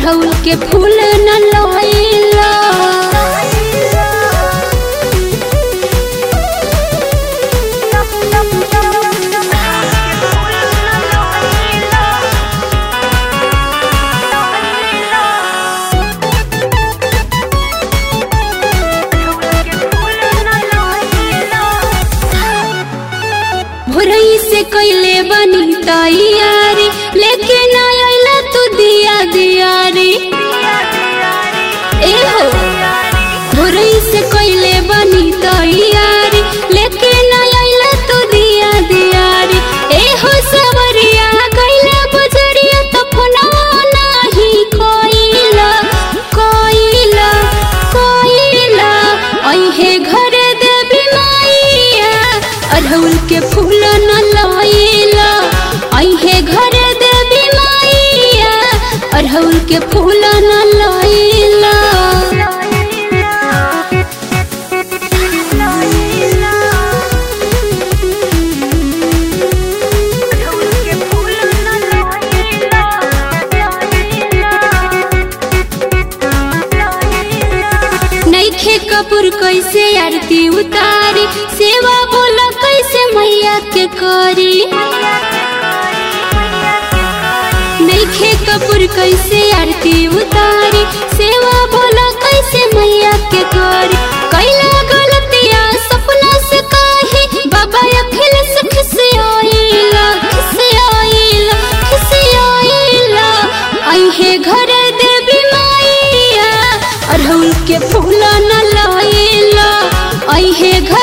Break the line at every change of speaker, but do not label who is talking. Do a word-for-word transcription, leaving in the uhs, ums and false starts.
अड़हुल के फूल न लइला। भोरई से कैले बनी तैयारी, लेके ना आइला तू दिया दियारी। ए हो भोरई से कैले बनी तैयारी, लेके ना आइला तू दिया दियारी। ए हो सवरिया कैले बजरिया तो फोनवा नाही कोइला कोइला कोइला। अइहे घर देवी माईया अड़हुल के फूल न लइला। अइहे घर देवी माईया अड़हुल के फूल न लइला। नइखे कपूर कैसे आरती उतारी, सेवा बोला कैसे मैया के करी। नइखे कपूर कैसे आरती उतारी, सेवा बोला कैसे मैया के करी। कैला गलतिया सपना से काहे बाबा अखिल से खिसियाइला खिसियाइला खिसियाइला। अइहे घर देवी माईया अड़हुल के फूल न लइला। अइहे घर